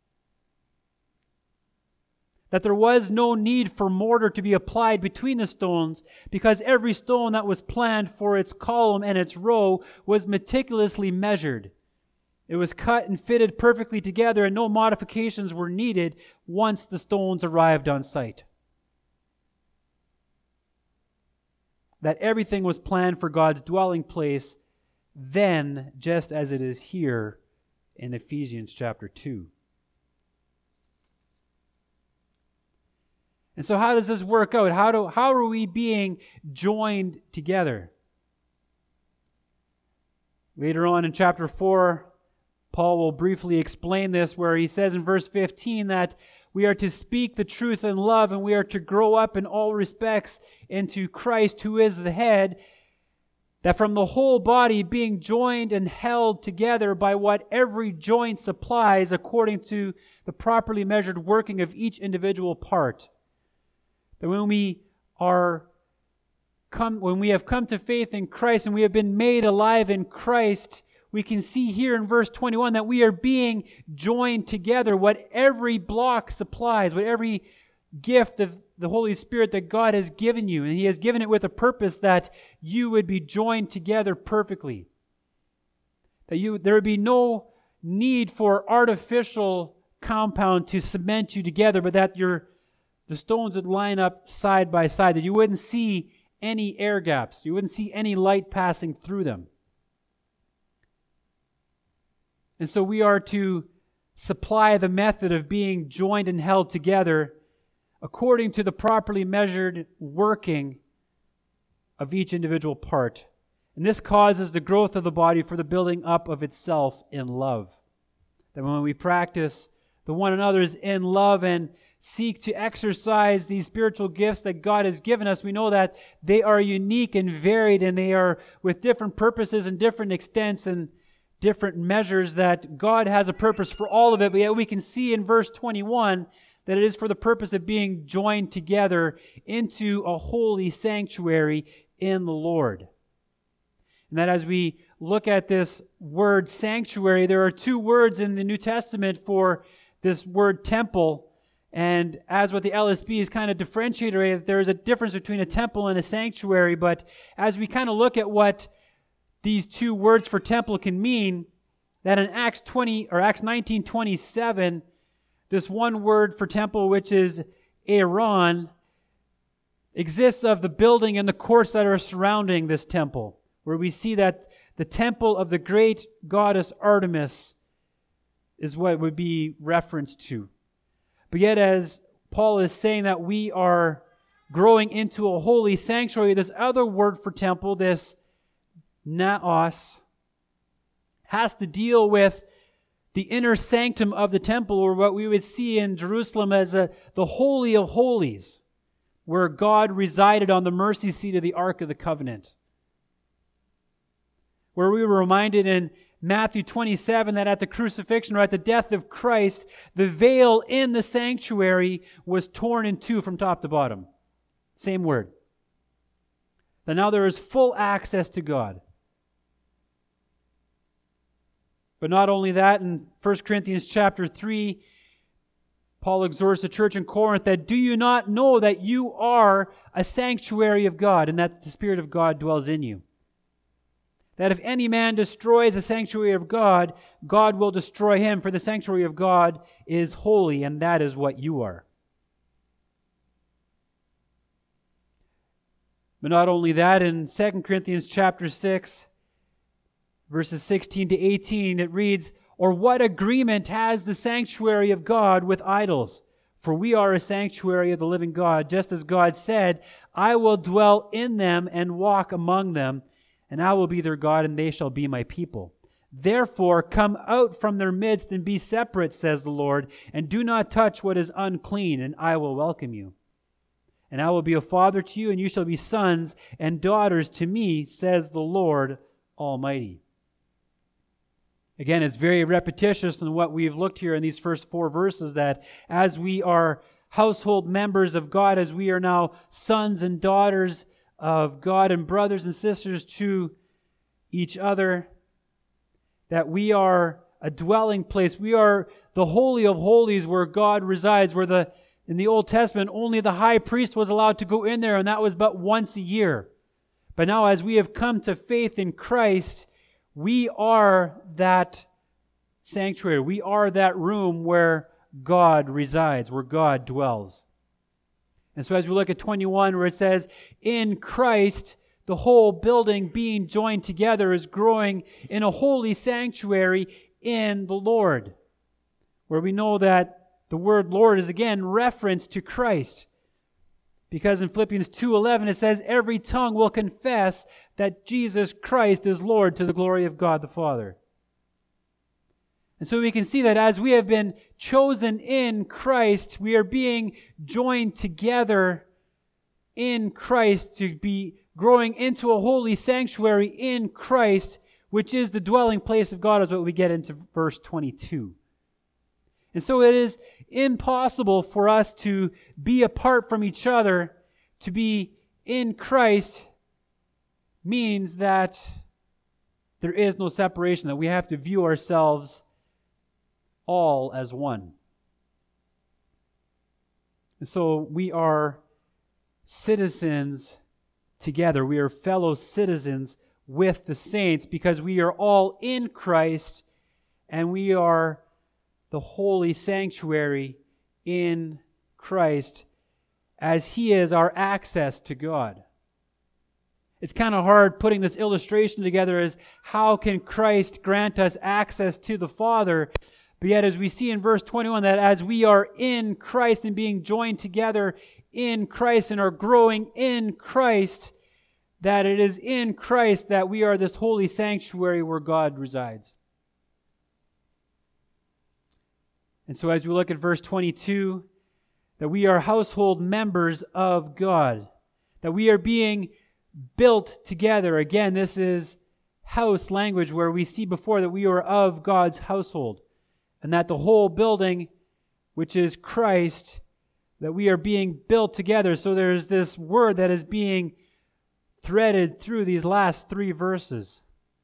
That there was no need for mortar to be applied between the stones, because every stone that was planned for its column and its row was meticulously measured. It was cut and fitted perfectly together, and no modifications were needed once the stones arrived on site. That everything was planned for God's dwelling place then, just as it is here in Ephesians chapter 2. And so how does this work out? How are we being joined together? Later on in chapter 4, Paul will briefly explain this, where he says in verse 15 that we are to speak the truth in love, and we are to grow up in all respects into Christ, who is the head, that from the whole body being joined and held together by what every joint supplies according to the properly measured working of each individual part. That when we have come to faith in Christ and we have been made alive in Christ, we can see here in verse 21 that we are being joined together. What every block supplies, what every gift of the Holy Spirit that God has given you, and He has given it with a purpose that you would be joined together perfectly. That there would be no need for artificial compound to cement you together, but that the stones would line up side by side, that you wouldn't see any air gaps. You wouldn't see any light passing through them. And so we are to supply the method of being joined and held together according to the properly measured working of each individual part. And this causes the growth of the body for the building up of itself in love. That when we practice the one another's in love and seek to exercise these spiritual gifts that God has given us, we know that they are unique and varied, and they are with different purposes and different extents and different measures, that God has a purpose for all of it. But yet we can see in verse 21 that it is for the purpose of being joined together into a holy sanctuary in the Lord. And that as we look at this word sanctuary, there are two words in the New Testament for this word temple. And as what the LSB is kind of differentiated, there is a difference between a temple and a sanctuary. But as we kind of look at what these two words for temple can mean, that in Acts 19:27, this one word for temple, which is Aaron, exists of the building and the courts that are surrounding this temple, where we see that the temple of the great goddess Artemis is what would be referenced to. But yet, as Paul is saying that we are growing into a holy sanctuary, this other word for temple, this naos, has to deal with the inner sanctum of the temple, or what we would see in Jerusalem as the Holy of Holies, where God resided on the mercy seat of the Ark of the Covenant. Where we were reminded in Matthew 27 that at the crucifixion, or at the death of Christ, the veil in the sanctuary was torn in two from top to bottom. Same word. That now there is full access to God. But not only that, in 1 Corinthians chapter 3, Paul exhorts the church in Corinth that, do you not know that you are a sanctuary of God, and that the Spirit of God dwells in you? That if any man destroys the sanctuary of God, God will destroy him, for the sanctuary of God is holy, and that is what you are. But not only that, in 2 Corinthians chapter 6, verses 16 to 18, it reads, or what agreement has the sanctuary of God with idols? For we are a sanctuary of the living God, just as God said, I will dwell in them and walk among them, and I will be their God, and they shall be my people. Therefore, come out from their midst and be separate, says the Lord, and do not touch what is unclean, and I will welcome you. And I will be a father to you, and you shall be sons and daughters to me, says the Lord Almighty. Again, it's very repetitious in what we've looked here in these first 4 verses, that as we are household members of God, as we are now sons and daughters of God and brothers and sisters to each other, that we are a dwelling place. We are the Holy of Holies where God resides, where in the Old Testament, only the high priest was allowed to go in there, and that was but once a year. But now as we have come to faith in Christ, we are that sanctuary. We are that room where God resides, where God dwells. And so as we look at 21, where it says, in Christ, the whole building being joined together is growing in a holy sanctuary in the Lord, where we know that the word Lord is again reference to Christ. Because in Philippians 2:11 it says, every tongue will confess that Jesus Christ is Lord to the glory of God the Father. And so we can see that as we have been chosen in Christ, we are being joined together in Christ to be growing into a holy sanctuary in Christ, which is the dwelling place of God, is what we get into verse 22. And so it is impossible for us to be apart from each other. To be in Christ means that there is no separation, that we have to view ourselves all as one. And so we are citizens together. We are fellow citizens with the saints because we are all in Christ, and we are the holy sanctuary in Christ as He is our access to God. It's kind of hard putting this illustration together as how can Christ grant us access to the Father? But yet as we see in verse 21 that as we are in Christ and being joined together in Christ and are growing in Christ, that it is in Christ that we are this holy sanctuary where God resides. And so as we look at verse 22, that we are household members of God, that we are being built together. Again, this is house language where we see before that we are of God's household, and that the whole building, which is Christ, that we are being built together. So there's this word that is being threaded through these last 3 verses.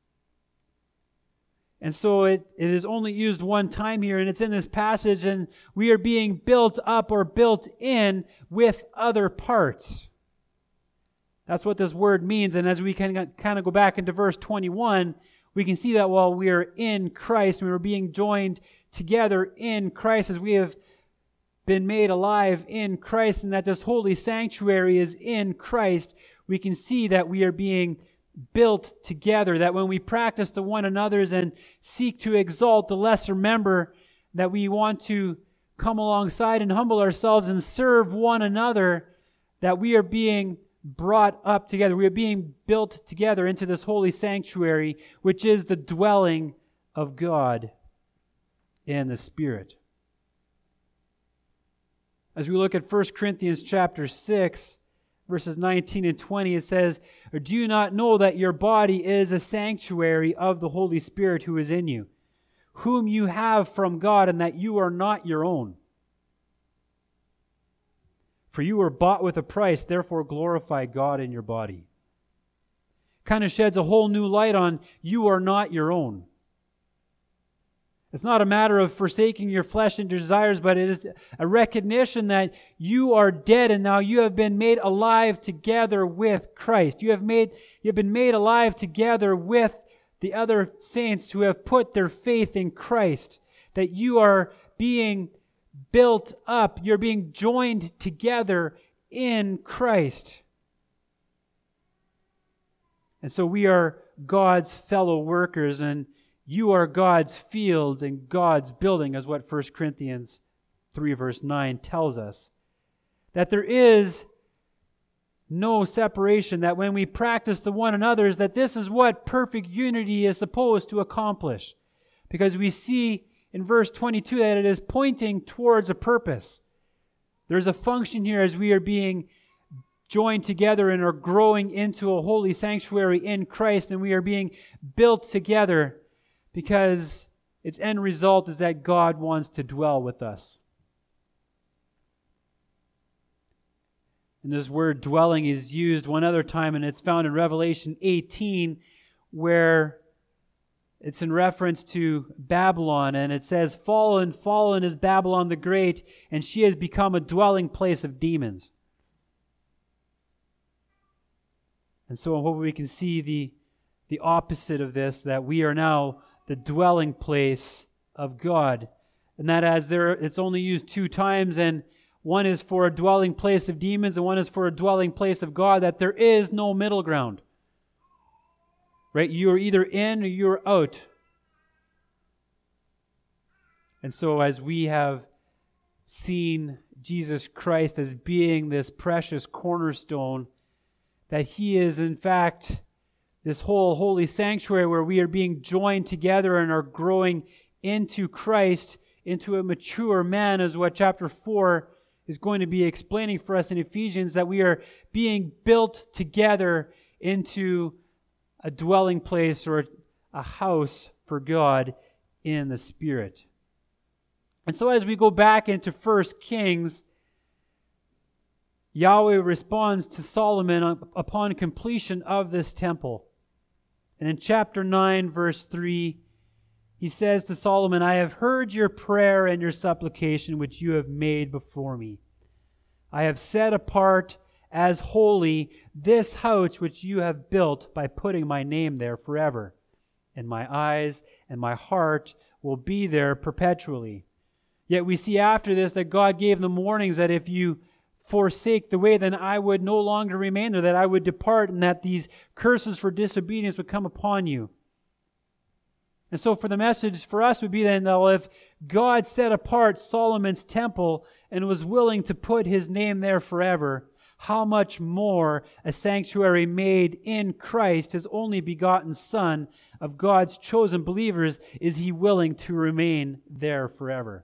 And so it is only used one time here, and it's in this passage, and we are being built up or built in with other parts. That's what this word means. And as we can kind of go back into verse 21, we can see that while we are in Christ, we are being joined together in Christ as we have been made alive in Christ, and that this holy sanctuary is in Christ, we can see that we are being built together, that when we practice to one another's and seek to exalt the lesser member, that we want to come alongside and humble ourselves and serve one another, that we are being brought up together. We are being built together into this holy sanctuary, which is the dwelling of God in the Spirit. As we look at 1 Corinthians chapter 6, verses 19 and 20, it says, "Or do you not know that your body is a sanctuary of the Holy Spirit who is in you, whom you have from God, and that you are not your own? For you were bought with a price, therefore glorify God in your body." Kind of sheds a whole new light on you are not your own. It's not a matter of forsaking your flesh and desires, but it is a recognition that you are dead and now you have been made alive together with Christ. You have been made alive together with the other saints who have put their faith in Christ. That you are being built up. You're being joined together in Christ. And so we are God's fellow workers, and you are God's fields and God's building, as what 1 Corinthians 3 verse 9 tells us. That there is no separation, that when we practice the one another's, that this is what perfect unity is supposed to accomplish. Because we see in verse 22 that it is pointing towards a purpose. There's a function here as we are being joined together and are growing into a holy sanctuary in Christ, and we are being built together, because its end result is that God wants to dwell with us. And this word dwelling is used one other time, and it's found in Revelation 18, where it's in reference to Babylon, and it says, "Fallen, fallen is Babylon the Great, and she has become a dwelling place of demons." And so I hope we can see the opposite of this, that we are now the dwelling place of God. And that it's only used 2 times, and one is for a dwelling place of demons, and one is for a dwelling place of God, that there is no middle ground. Right? You are either in or you are out. And so as we have seen Jesus Christ as being this precious cornerstone, that He is in fact this whole holy sanctuary where we are being joined together and are growing into Christ, into a mature man, is what chapter 4 is going to be explaining for us in Ephesians, that we are being built together into a dwelling place or a house for God in the Spirit. And so as we go back into 1 Kings, Yahweh responds to Solomon upon completion of this temple. And in chapter 9, verse 3, He says to Solomon, "I have heard your prayer and your supplication which you have made before me. I have set apart as holy this house which you have built by putting my name there forever. And my eyes and my heart will be there perpetually." Yet we see after this that God gave them warnings that if you forsake the way, then I would no longer remain there, that I would depart, and that these curses for disobedience would come upon you. And so for the message for us would be then, that if God set apart Solomon's temple and was willing to put His name there forever, how much more a sanctuary made in Christ, His only begotten Son, of God's chosen believers, is He willing to remain there forever.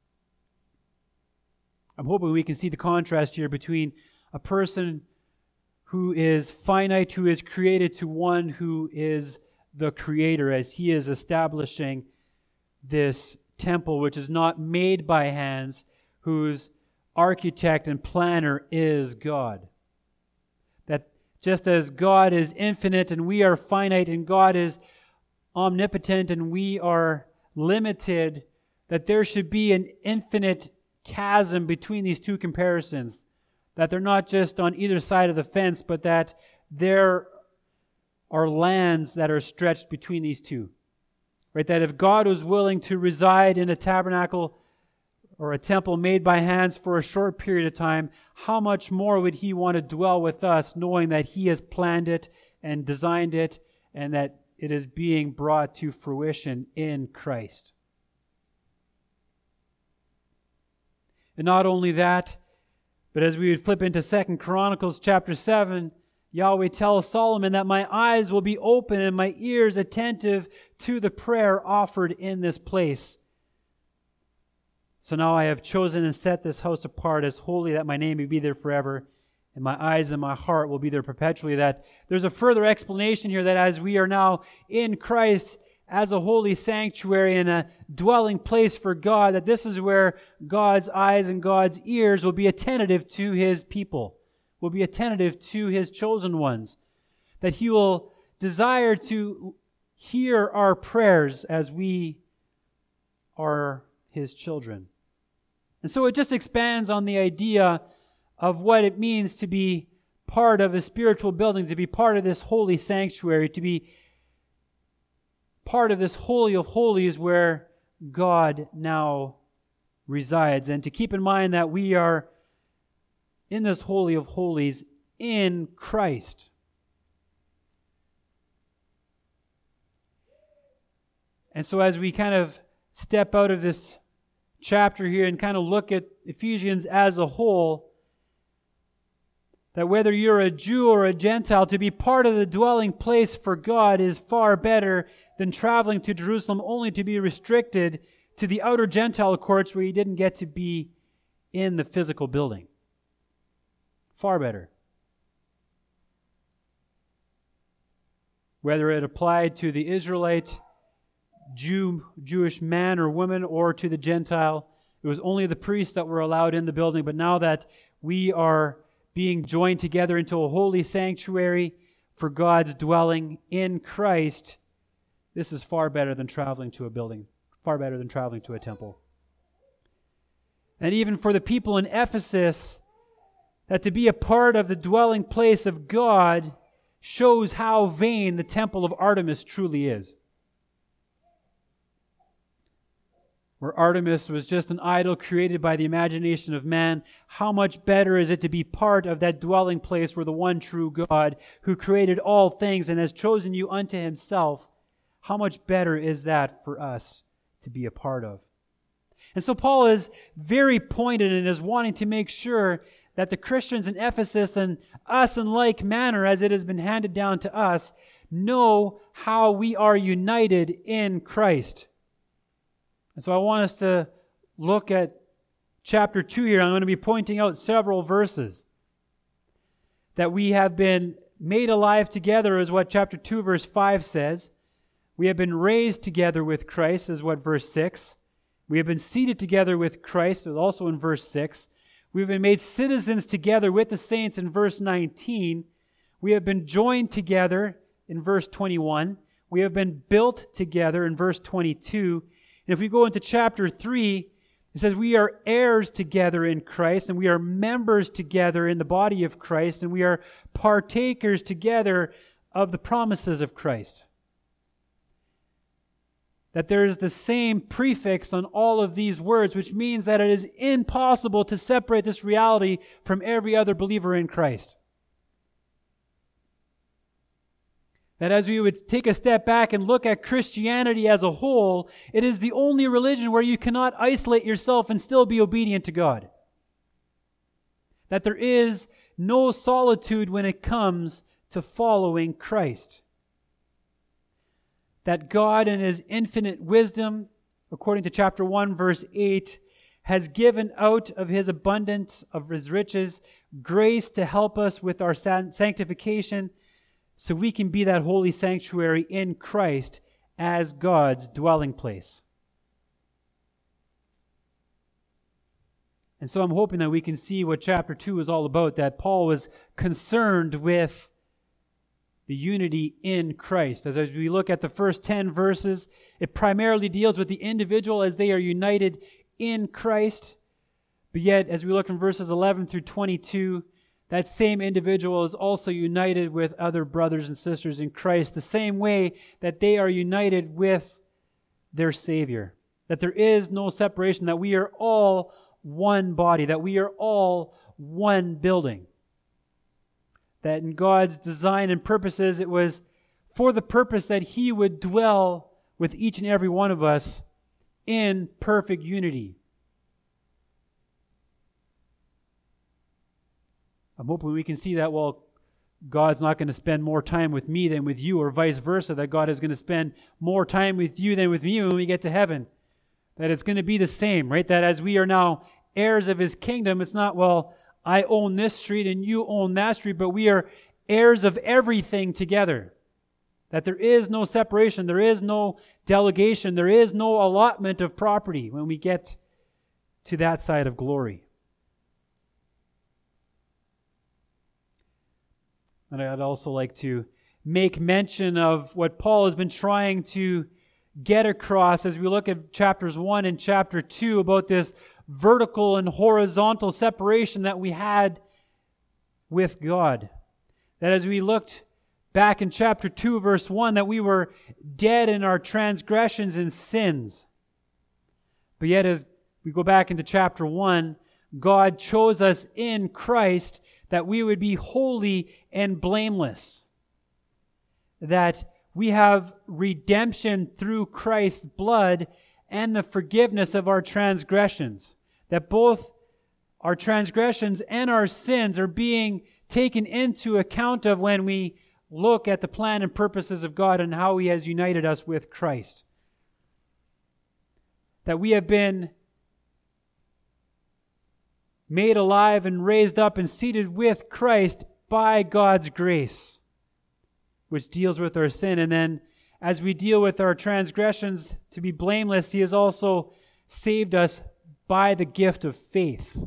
I'm hoping we can see the contrast here between a person who is finite, who is created, to one who is the Creator, as He is establishing this temple, which is not made by hands, whose architect and planner is God. That just as God is infinite and we are finite, and God is omnipotent and we are limited, that there should be an infinite chasm between these two comparisons, that they're not just on either side of the fence, but that there are lands that are stretched between these two. Right? That if God was willing to reside in a tabernacle or a temple made by hands for a short period of time, how much more would He want to dwell with us, knowing that He has planned it and designed it, and that it is being brought to fruition in Christ. And not only that, but as we would flip into 2 Chronicles chapter 7, Yahweh tells Solomon that my eyes will be open and my ears attentive to the prayer offered in this place. So now I have chosen and set this house apart as holy, that my name may be there forever, and my eyes and my heart will be there perpetually. That there's a further explanation here, that as we are now in Christ as a holy sanctuary and a dwelling place for God, that this is where God's eyes and God's ears will be attentive to His people, will be attentive to His chosen ones, that He will desire to hear our prayers as we are His children. And so it just expands on the idea of what it means to be part of a spiritual building, to be part of this holy sanctuary, to be part of this Holy of Holies where God now resides. And to keep in mind that we are in this Holy of Holies in Christ. And so as we kind of step out of this chapter here and kind of look at Ephesians as a whole, that whether you're a Jew or a Gentile, to be part of the dwelling place for God is far better than traveling to Jerusalem only to be restricted to the outer Gentile courts where you didn't get to be in the physical building. Far better. Whether it applied to the Israelite Jewish man or woman or to the Gentile. It was only the priests that were allowed in the building. But now that we are being joined together into a holy sanctuary for God's dwelling in Christ, this is far better than traveling to a building, far better than traveling to a temple. And even for the people in Ephesus, that to be a part of the dwelling place of God shows how vain the temple of Artemis truly is. Where Artemis was just an idol created by the imagination of man, how much better is it to be part of that dwelling place where the one true God, who created all things and has chosen you unto himself, how much better is that for us to be a part of? And so Paul is very pointed and is wanting to make sure that the Christians in Ephesus and us in like manner as it has been handed down to us know how we are united in Christ. And so I want us to look at chapter 2 here. I'm going to be pointing out several verses. That we have been made alive together is what chapter 2 verse 5 says. We have been raised together with Christ is what verse 6. We have been seated together with Christ is also in verse 6. We have been made citizens together with the saints in verse 19. We have been joined together in verse 21. We have been built together in verse 22. And if we go into chapter 3, it says we are heirs together in Christ, and we are members together in the body of Christ, and we are partakers together of the promises of Christ. That there is the same prefix on all of these words, which means that it is impossible to separate this reality from every other believer in Christ. That as we would take a step back and look at Christianity as a whole, it is the only religion where you cannot isolate yourself and still be obedient to God. That there is no solitude when it comes to following Christ. That God in His infinite wisdom, according to chapter 1, verse 8, has given out of His abundance of His riches grace to help us with our sanctification, so we can be that holy sanctuary in Christ as God's dwelling place. And so I'm hoping that we can see what chapter 2 is all about, that Paul was concerned with the unity in Christ. As we look at the first 10 verses, it primarily deals with the individual as they are united in Christ. But yet, as we look in verses 11 through 22, that same individual is also united with other brothers and sisters in Christ, the same way that they are united with their Savior. That there is no separation, that we are all one body, that we are all one building. That in God's design and purposes, it was for the purpose that He would dwell with each and every one of us in perfect unity. I'm hoping we can see that, well, God's not going to spend more time with me than with you, or vice versa, that God is going to spend more time with you than with me when we get to heaven. That it's going to be the same, right? That as we are now heirs of His kingdom, it's not, well, I own this street and you own that street, but we are heirs of everything together. That there is no separation, there is no delegation, there is no allotment of property when we get to that side of glory. And I'd also like to make mention of what Paul has been trying to get across as we look at chapters 1 and chapter 2 about this vertical and horizontal separation that we had with God. That as we looked back in chapter 2, verse 1, that we were dead in our transgressions and sins. But yet as we go back into chapter 1, God chose us in Christ that we would be holy and blameless. That we have redemption through Christ's blood and the forgiveness of our transgressions. That both our transgressions and our sins are being taken into account of when we look at the plan and purposes of God and how He has united us with Christ. That we have been made alive and raised up and seated with Christ by God's grace, which deals with our sin. And then as we deal with our transgressions to be blameless, he has also saved us by the gift of faith.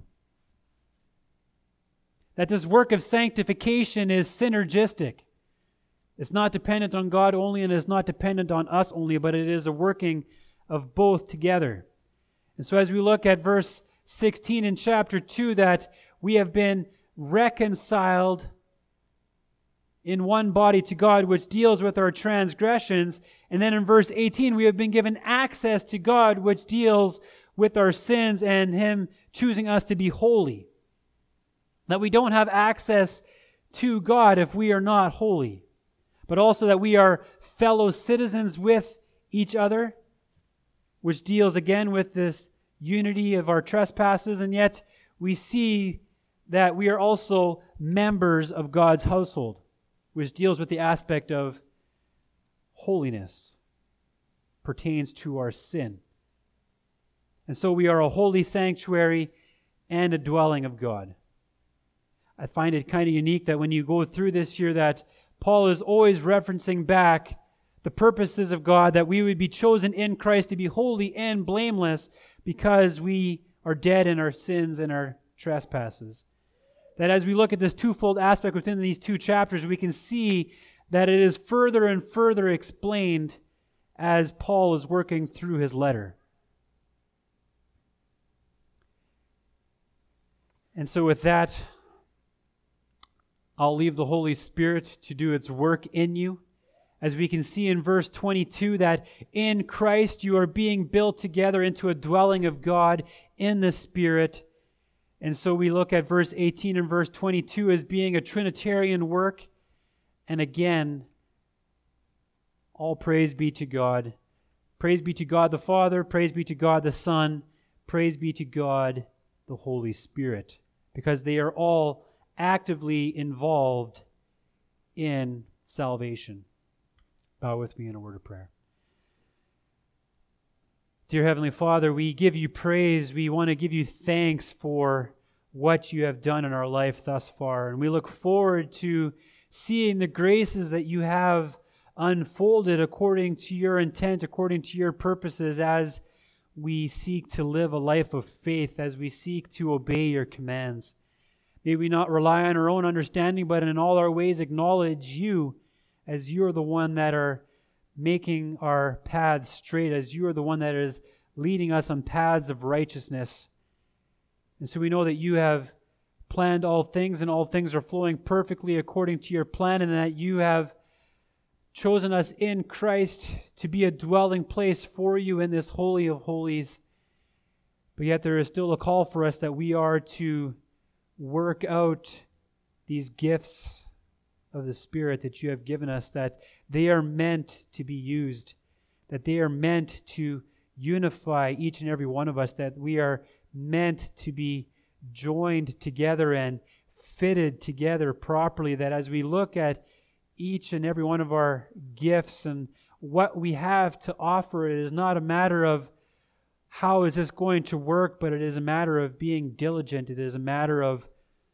That this work of sanctification is synergistic. It's not dependent on God only, and it's not dependent on us only, but it is a working of both together. And so as we look at verse 16 in chapter 2, that we have been reconciled in one body to God, which deals with our transgressions. And then in verse 18, we have been given access to God, which deals with our sins and Him choosing us to be holy. That we don't have access to God if we are not holy, but also that we are fellow citizens with each other, which deals again with this unity of our trespasses, and yet we see that we are also members of God's household, which deals with the aspect of holiness, pertains to our sin. And so we are a holy sanctuary and a dwelling of God. I find it kind of unique that when you go through this here, that Paul is always referencing back the purposes of God, that we would be chosen in Christ to be holy and blameless because we are dead in our sins and our trespasses. That as we look at this twofold aspect within these two chapters, we can see that it is further and further explained as Paul is working through his letter. And so with that, I'll leave the Holy Spirit to do its work in you. As we can see in verse 22, that in Christ you are being built together into a dwelling of God in the Spirit. And so we look at verse 18 and verse 22 as being a Trinitarian work. And again, all praise be to God. Praise be to God the Father. Praise be to God the Son. Praise be to God the Holy Spirit. Because they are all actively involved in salvation. Bow with me in a word of prayer. Dear Heavenly Father, we give you praise. We want to give you thanks for what you have done in our life thus far. And we look forward to seeing the graces that you have unfolded according to your intent, according to your purposes, as we seek to live a life of faith, as we seek to obey your commands. May we not rely on our own understanding, but in all our ways acknowledge you, as you are the one that are making our paths straight, as you are the one that is leading us on paths of righteousness. And so we know that you have planned all things, and all things are flowing perfectly according to your plan, and that you have chosen us in Christ to be a dwelling place for you in this Holy of Holies. But yet there is still a call for us that we are to work out these gifts of the Spirit that you have given us, that they are meant to be used, that they are meant to unify each and every one of us, that we are meant to be joined together and fitted together properly, that as we look at each and every one of our gifts and what we have to offer, it is not a matter of how is this going to work, but it is a matter of being diligent. It is a matter of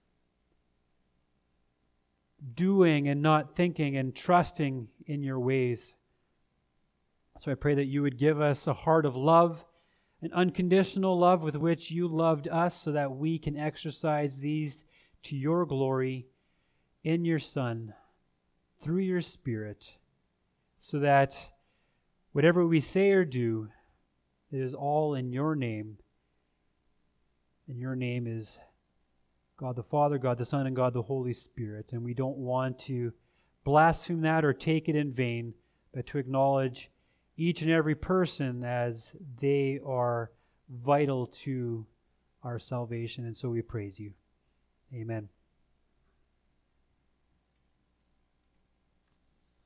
doing and not thinking and trusting in your ways. So I pray that you would give us a heart of love, an unconditional love with which you loved us, so that we can exercise these to your glory in your Son, through your Spirit, so that whatever we say or do, it is all in your name. And your name is God the Father, God the Son, and God the Holy Spirit. And we don't want to blaspheme that or take it in vain, but to acknowledge each and every person as they are vital to our salvation. And so we praise you. Amen.